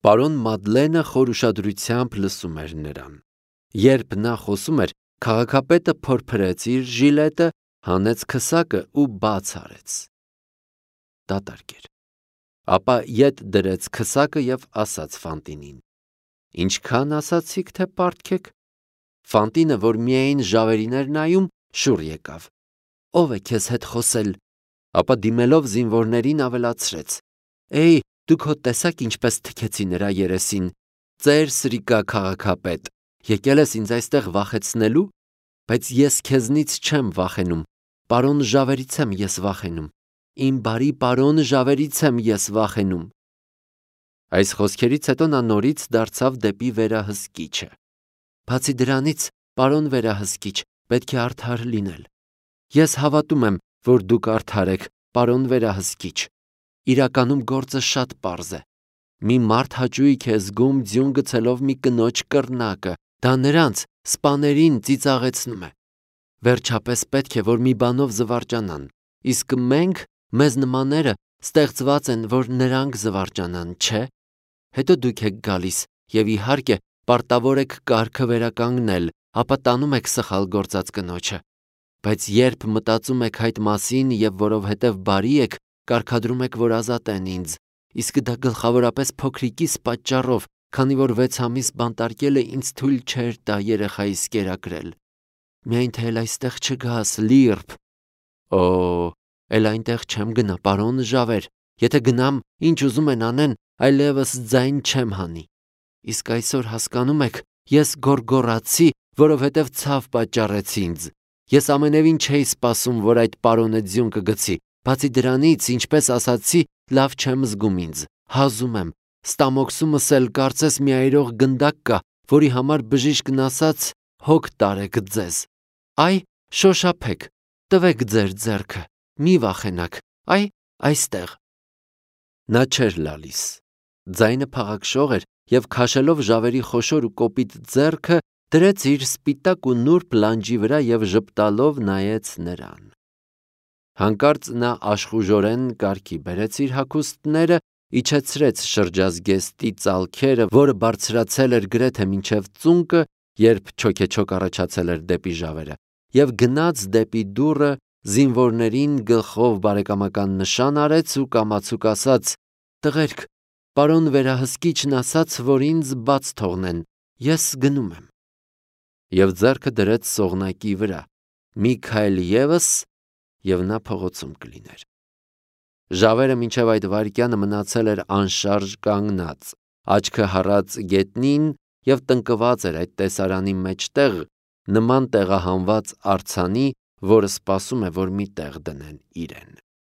Պարոն Մադլենը խոր ուշադրությամբ լսում էր նրան։ Երբ նա խոսում էր, քաղաքապետը փորփրեց իր ժիլետը, հանեց քսակը ու բաց արեց։ Դատարկ էր։ Ապա ետ դրեց քսակը և ասաց Ֆանտինին. «Ինչքան ասացիք, թե պարտքեք»։ Ֆանտինը, որ միայն ժավերին էր նայում, շուռ եկավ. «Ո՞վ է քեզ հետ խոսել»։ Ապա դիմելով զինվորներին ավելացրեց. «Էй, դուք հո տեսաք ինչպես թքեցի նրա երեսին։ Ծեր սրիկա քաղաքապետ, եկել ես ինձ այստեղ վախեցնելու, բայց ես քեզնից չեմ վախենում, պարոն ժավերից եմ ես վախենում, իմ բարի պարոն ժավերից եմ ես վախենում»։ Այս խոսքերից հետո նա նորից դարձավ դեպի վերահսկիչը։ «Բացի դրանից, պարոն վերահսկիչ, պետք է արդար լինել։ Ես հավատում եմ, որ դուք արդար եք, պարոն վերահսկիչ։ Իրականում գործը շատ պարզ է։ Մի մարդ հաճույք է զգում ձյուն գցելով մի կնոջ կռնակը, դա նրանց, սպաներին ծիծաղեցնում է։ Վերջապես պետք է, որ մի բանով զվարճանան, իսկ մենք, մեզ նմանները, ստեղծված են, որ նրանք զվարճանան, չէ՞։ Հետո դուք եք գալիս և իհարկե պարտավոր եք կարգը վերականգնել, ապա տանում եք սխալ գործած կնոջը։ Բայց երբ մտածում եք այդ մասին և որովհետև բարի եք, կարգադրում եք, որ ազատեն ինձ, իսկ դա գլխավորապես փոքրիկիս պատճառով, քանի որ 6 ամիս բանտարկելը ինձ թույլ չէր տա երեխայիս կերակրել։ Միայն թե էլ այստեղ չգաս, լիրբ։ Օ, էլ այնտեղ չեմ գնա, պարոն ժավեր, եթե գնամ, ինչ ուզում են անեն, այլևս ձայն չեմ հանի։ Իսկ այսօր հասկանում եք, ես գոռգոռացի, որովհետև ցավ պատճառեցի ինձ։ Ես ամենևին չէի սպասում, որ այդ պարոնը ձյուն կգցի, բացի դրանից, ինչպես ասացի, լավ չեմ զգում ինձ, հազում եմ, ստամոքսումս էլ կարծես մի այրող գնդակ կա, որի համար բժիշկն ասաց հոգ տարեք ձեզ։ Այ, շոշափեք, տվեք ձեր ձեռքը, մի վախենաք, այ, այստեղ։ Նա չէր լալիս։ Ձայնը փաղաքշող էր և քաշելով ժավերի խոշոր ու կոպիտ ձեռքը, դրեց իր սպիտակ ու նուրբ լանջի վրա և ժպտալով նայեց նրան։ Հանկարծ նա աշխուժորեն կարգի բերեց իր հագուստները, իջեցրեց շրջազգեստի ծալքերը, որը բարձրացել էր գրեթե մինչև ծունկը, երբ չոքեչոք առաջացել էր դեպի ժավերը, և գնաց դեպի դուռը, զինվորներին գլխով բարեկամական նշան արեց ու կամացուկ ասաց. «Տղերք, պարոն վերահսկիչն ասաց, որ ինձ բաց թողնեն, ես գնում եմ»։ Եվ ձեռքը դրեց սողնակի վրա, մի քայլ ևս, և նա փողոցում կլիներ։ Ժավերը մինչև այդ վայրկյանը մնացել էր անշարժ կանգնած, աչքը հառած գետնին և տնկված էր այդ տեսարանի մեջտեղ, նման տեղահանված արձանի, որը սպասում է, որ մի տեղ դնեն իրեն։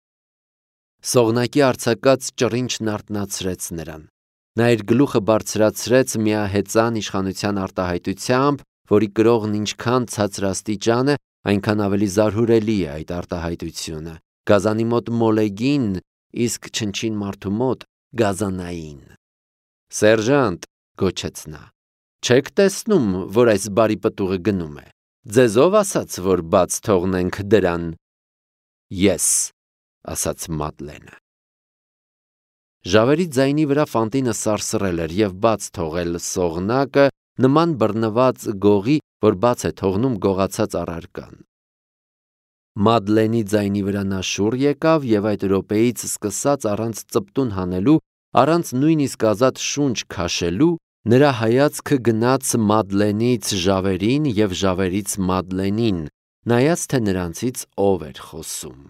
Սողնակի արձակած ճռինչն արթնացրեց նրան։ Նա իր գլուխը բարձրացրեց միահեծան իշխանության արտահայտությամբ, որի կրողն ինչքան ցածրաստիճան է, այնքան ավելի զարհուրելի է այդ արտահայտությունը, գազանի մոտ մոլեգին, իսկ չնչին մարդու մոտ գազանային։ «Սերժանտ», գոչեց նա, «չեք տեսնում, որ այս բարի պտուղը գնում է։ Ձեզ ով ասաց, որ բաց թողնենք դրան»։ «Ես», ասաց Մադլենը։ Ժավերի ձայնի վրա Ֆանտինը սարսռել էր և բաց թողել սողնակը, նման բռնված գողի, որ բաց է թողնում գողացած առարկան։ Մադլենի ձայնի վրա նա շուռ եկավ և այդ րոպեից սկսած առանց ծպտուն հանելու, առանց նույնիսկ ազատ շունչ քաշելու, նրա հայացքը գնաց Մադլենից ժավերին և ժավերից Մադլենին, նայած թե նրանցից ով էր խոսում։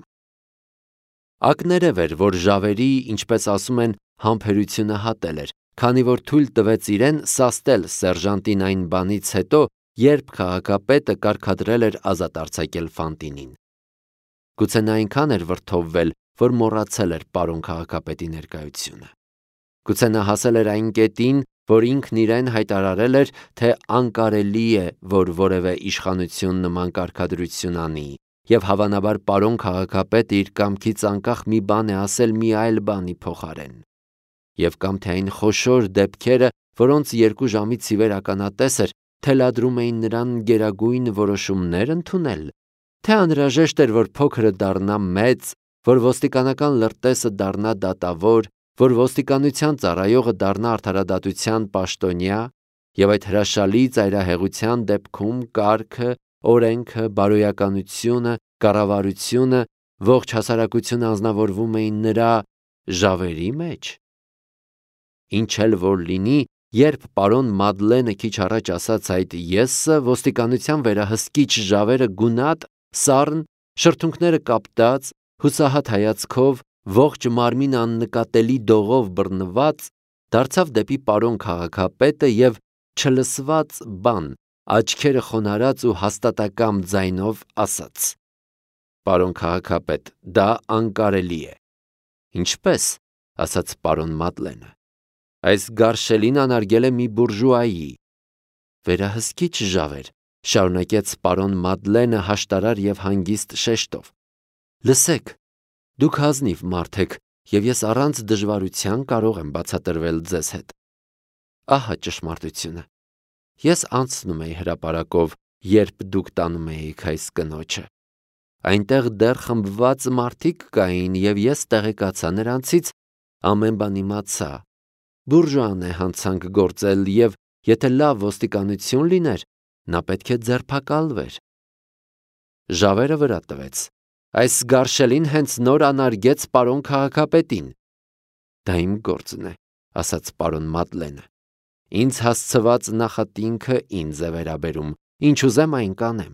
Ակներև էր, որ ժավերի, ինչպես ասում են, համբերությունը հատել էր, քանի որ թույլ տվեց իրեն սաստել սերժանտին այն բանից հետո, երբ քաղաքապետը կարգադրել էր ազատ արձակել Ֆանտինին։ Գուցե նա այնքան էր վրդովվել, որ մոռացել էր պարոն քաղաքապետի ներկայությունը։ Գուցե նա հասել էր այն կետին, որ ինքն իրեն հայտարարել էր, թե անկարելի է, որ որևէ իշխանություն նման կարգադրություն անի, և հավանաբար պարոն քաղաքապետը իր կամքից անկախ մի բան է ասել մի այլ բանի փոխարեն։ Եվ կամ թե այն խոշոր դեպքերը, որոնց 2 ժամից ի վեր ականատես էր, թելադրում էին նրան գերագույն որոշումներ ընդունել, թե անհրաժեշտ էր, որ փոքրը դառնա մեծ, որ ոստիկանական լրտեսը դառնա դատավոր, որ ոստիկանության ծառայողը դառնա արդարադատության պաշտոնյա եւ այդ հրաշալի ծայրահեղության դեպքում կարգը, օրենքը, բարոյականությունը, կառավարությունը, ողջ հասարակությունը անձնավորվում էին նրա ժավերի մեջ։ Ինչ էլ որ լինի, երբ պարոն Մադլենը քիչ առաջ ասաց այդ եսը, ոստիկանության վերահսկիչ ժավերը գունատ, սառն, շրթունքները կապտած, հուսահատ հայացքով, ողջ մարմինը աննկատելի դողով բռնված, դարձավ դեպի պարոն քաղաքապետը եւ չլսված բան, աչքերը խոնարհած ու հաստատակամ ձայնով ասաց. «Պարոն քաղաքապետ, դա անկարելի է»։ «Ինչպես»։ ասաց պարոն Մադլենը։ «Այս գարշելին անարգել է մի բուրժուայի»։ «Վերահսկիչ ժաver», շարունակեց պարոն Մադլենը հաշտարար եւ հանգիստ շեշտով։ «Լսեք, դուք ազնիվ մարդ եք եւ ես առանց դժվարության կարող եմ բացատրվել ձեզ հետ։ Ահա ճշմարտությունը։ Ես անցնում էի հրապարակով, երբ դուք տանում էիք այս կնոջը։ Այնտեղ դեռ խմբված մարդիկ կային եւ ես տեղեկացա նրանցից, ամեն բան իմացա։ Բուրժուան է հանցանք գործել եւ եթե լավ ոստիկանություն լիներ, նա պետք է ձերբակալվեր»։ Ժավերը վրա տվեց. «Այս գարշելին հենց նոր անարգեց պարոն քաղաքապետին»։ «Դա իմ գործն է», ասաց պարոն Մադլենը։ «Ինձ հասցված նախատինքը ինձ է վերաբերում, ինչ ուզեմ այն կանեմ»։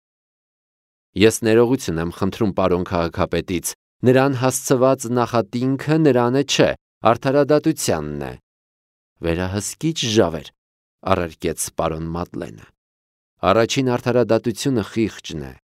«Ես ներողություն եմ խնդրում պարոն քաղաքապետից, նրան հասցված նախատինքը նրանը չէ, արդարադատությանն է»։ «Վերահսկիչ ժաver», առարկեց պարոն Մադլենը։ «Առաջին արդարադատությունը խիղճն է։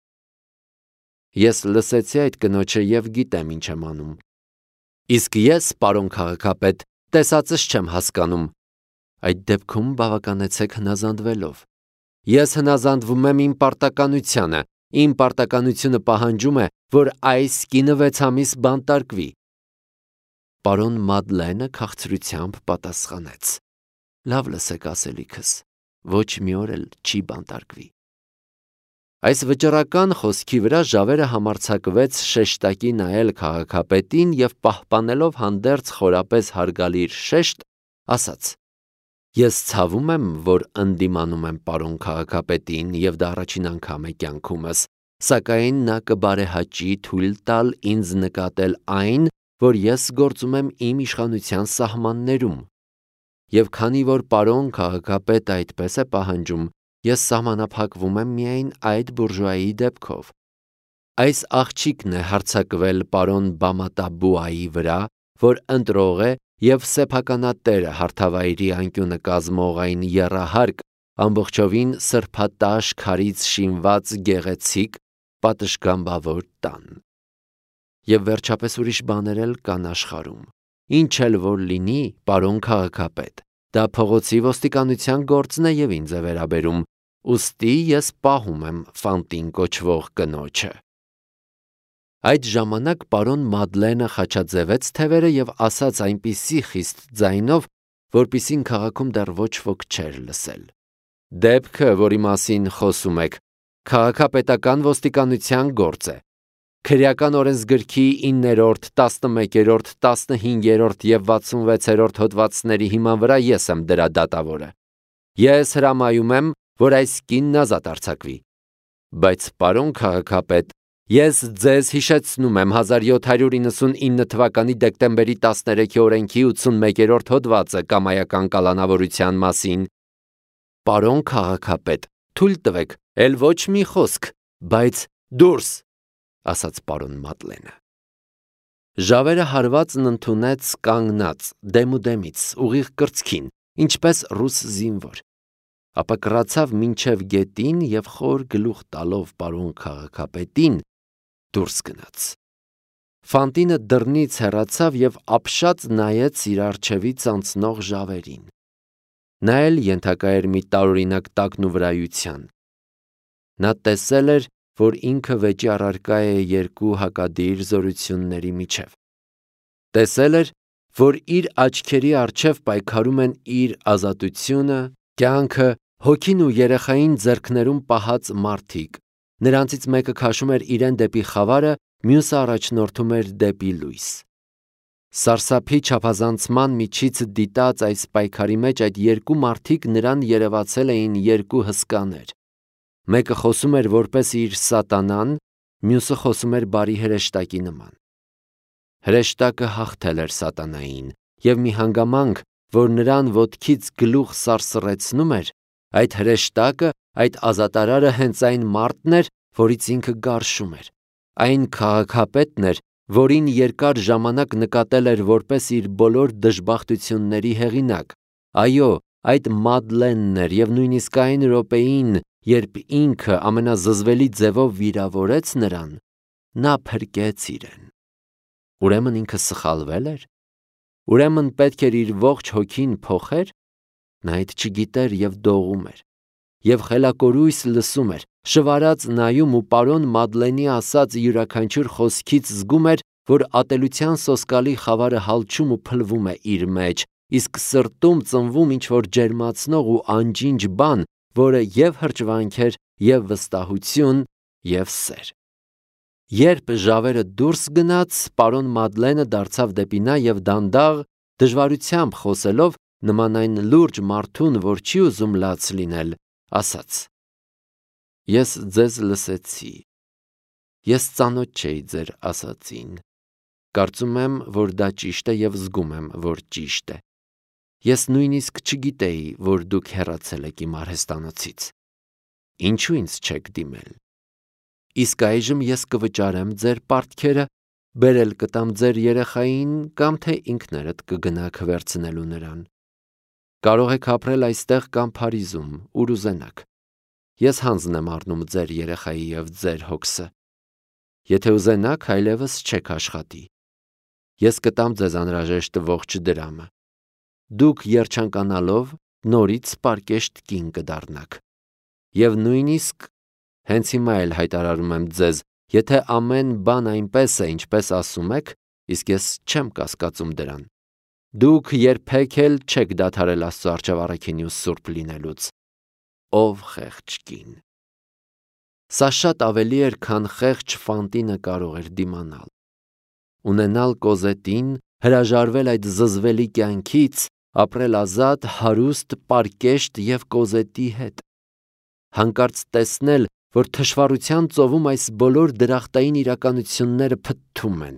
Ես լսեցի այդ կնոջը եւ գիտեմ ինչ եմ անում։ Իսկ ես, պարոն քաղաքապետ, տեսածս չեմ հասկանում։ Այդ դեպքում բավականեցեք հնազանդվելով։ Ես հնազանդվում եմ իմ պարտականությանը։ Իմ պարտականությունը պահանջում է, որ այս կինը 6 ամիս բանտարկվի»։ Պարոն Մադլենը քաղցրությամբ պատասխանեց. «Լավ լսեք ասելիքս, ոչ մի օր էլ չի բանտարկվի»։ Այս վճռական խոսքի վրա ժավերը համարձակվեց շեշտակի նայել քաղաքապետին եւ պահպանելով հանդերձ խորապես հարգալի իր շեշտ, ասաց. «Ես ցավում եմ, որ ընդդիմանում եմ պարոն քաղաքապետին եւ դա առաջին անգամ է կյանքումս, սակայն նա կբարեհաճի թույլ տալ ինձ նկատել այն, որ ես գործում եմ իմ իշխանության սահմաններում։ Եվ քանի որ պարոն քաղաքապետը այդպես է պահանջում, ես սահմանափակվում եմ միայն այդ բուրժուայի դեպքով։ Այս աղջիկն է հարձակվել պարոն Բամատաբուայի վրա, որ ընտրող է եւ սեփականատերը հարթավայրի անկյունը կազմող այն եռահարկ, ամբողջովին սրբատաշ քարից շինված գեղեցիկ, պատշգամբավոր տան։ Եվ վերջապես ուրիշ բաներ էլ կան աշխարհում։ Ինչ էլ որ լինի, պարոն քաղաքապետ, դա փողոցի ոստիկանության գործն է եւ ինձ է վերաբերում, ուստի ես պահում եմ Ֆանտին կոչվող կնոջը»։ Այդ ժամանակ պարոն Մադլենը խաչաձևեց թևերը եւ ասաց այնպիսի խիստ ձայնով, որպիսին քաղաքում դեռ ոչ ոք չէր լսել. «Դեպքը, որի մասին խոսում եք, քաղաքապետական ոստիկանության գործ է։ Քրեական օրենսգրքի 9-րդ, 11-րդ, 15-րդ եւ 66-րդ հոդվածների հիման վրա ես եմ դրա դատավորը։ Ես հրամայում եմ, որ այս կինն ազատ արձակվի։ Բայց պարոն քաղաքապետ, ես ձեզ հիշեցնում եմ 1799 թվականի դեկտեմբերի 13-ի օրենքի 81-րդ հոդվածը կամայական կալանավորության մասին։ Պարոն քաղաքապետ, թույլ տվեք, ել ոչ մի խոսք, բայց դուրս, ասաց պարոն Մադլենը։ Ժավերը հարվածն ընդունեց կանգնած, դեմուդեմից, ուղիղ կրծքին, ինչպես ռուս զինվոր, ապա կռացավ մինչև գետին եւ խոր գլուխ տալով պարոն քաղաքապետին դուրս գնաց։ Ֆանտինը դռնից հեռացավ եւ ապշած նայեց իր առջևից անցնող ժավերին։ Նա էլ ենթակա էր մի տարօրինակ տակնուվրայության։ Նա տեսել էր, որ ինքը վեճի առարկա է երկու հակադիր զորությունների միջև։ Տեսել էր, որ իր աչքերի առջև պայքարում են իր ազատությունը, կյանքը, հոգին ու երեխային ձեռքներում պահած մարդիկ։ Նրանցից մեկը քաշում էր իրեն դեպի խավարը, մյուսը առաջնորդում էր դեպի լույս։ Սարսափի չափազանցման միջից դիտած այս պայքարի մեջ այդ երկու մարդիկ նրան երևացել էին երկու հսկաներ։ Մեկը խոսում էր որպես իր սատանան, մյուսը խոսում էր բարի հրեշտակի նման։ Հրեշտակը հաղթել էր սատանային, և մի հանգամանք, որ նրան ոտքից գլուխ սարսռեցնում էր, այդ հրեշտակը, այդ ազատարարը հենց այն մարդն էր, որից ինքը գարշում էր։ Այն քաղաքապետն էր, որին երկար ժամանակ նկատել էր որպես իր բոլոր դժբախտությունների հեղինակ։ Այո, այդ Մադլենն էր, և նույնիսկ այն րոպեին, երբ ինքը ամենազզվելի ձևով վիրավորեց նրան, նա փրկեց իրեն։ Ուրեմն ինքը սխալվե՞լ էր։ Ուրեմն պետք էր իր ողջ հոգին փոխեր։ Նա այդ չգիտեր և դողում էր, և խելակորույս լսում էր, շվարած նայում ու պարոն Մադլենի ասած յուրաքանչյուր խոսքից զգում էր, որ ատելության սոսկալի խավարը հալչում ու փլվում է իր մեջ, իսկ սրտում ծնվում ինչ-որ ջերմացնող ու անջինջ բան, որը և հրճվանք էր, և վստահություն, և սեր։ Երբ ժավերը դուրս գնաց, պարոն Մադլենը դարձավ դեպի նա և դանդաղ, դժվարությամբ խոսելով, նման այն լուրջ մարդուն, որ չի ուզում լաց լինել, ասաց. Ես ձեզ լսեցի։ Ես ծանոթ չէի ձեր ասածին։ Կարծում եմ, որ դա ճիշտ է և զգում եմ, որ ճիշտ է։ Ես նույնիսկ չգիտեի, որ դուք հեռացել եք իմ արհեստանոցից։ Ինչու ինձ չեք դիմել։ Իսկ այժմ ես կվճարեմ ձեր պարտքերը, բերել կտամ ձեր երեխային կամ թե ինքներդ կգնաք վերցնելու նրան։ Կարող եք ապրել այստեղ կամ Փարիզում, ուր ուզենաք։ Ես հանձն եմ առնում ձեր երեխայի և ձեր հոգսը։ Եթե ուզենաք, այլևս չեք աշխատի։ Ես կտամ ձեզ անհրաժեշտ ողջ դրամը։ Դուք երջանկանալով նորից պարկեշտ կին կդառնաք։ Եվ նույնիսկ հենց հիմա էլ հայտարարում եմ ձեզ, եթե ամեն բան այնպես է, ինչպես ասում եք, իսկ ես չեմ կասկածում դրան, դուք երբեք էլ չեք դադարել Աստծո առջև առաքինի ու սուրբ լինելուց։ Ով խեղճ կին։ Սա շատ ավելի էր, քան խեղճ Ֆանտինը կարող էր դիմանալ։ Ունենալ Կոզետին, հրաժարվել այդ զզվելի կյանքից, ապրել ազատ, հարուստ, պարկեշտ և Կոզետի հետ։ Հանկարծ տեսնել, որ թշվառության ծովում այս բոլոր դրախտային իրականությունները փթթում են։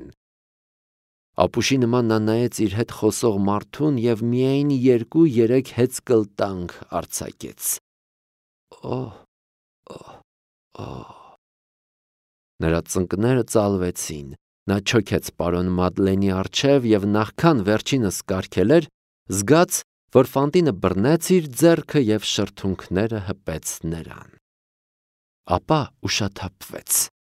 Ապուշի նման նա նայեց իր հետ խոսող մարդուն և միայն 2-3 հեծկլտանք արձակեց։ Նրա ծնկները ծալվեցին, նա չոքեց պարոն Մադլենի առջև և նախքան վերջինս կարգել էր, զգաց, որ Ֆանտինը բռնեց իր ձեռքը և շրթունքները հպեց նրան։ Ապա ուշաթափվեց։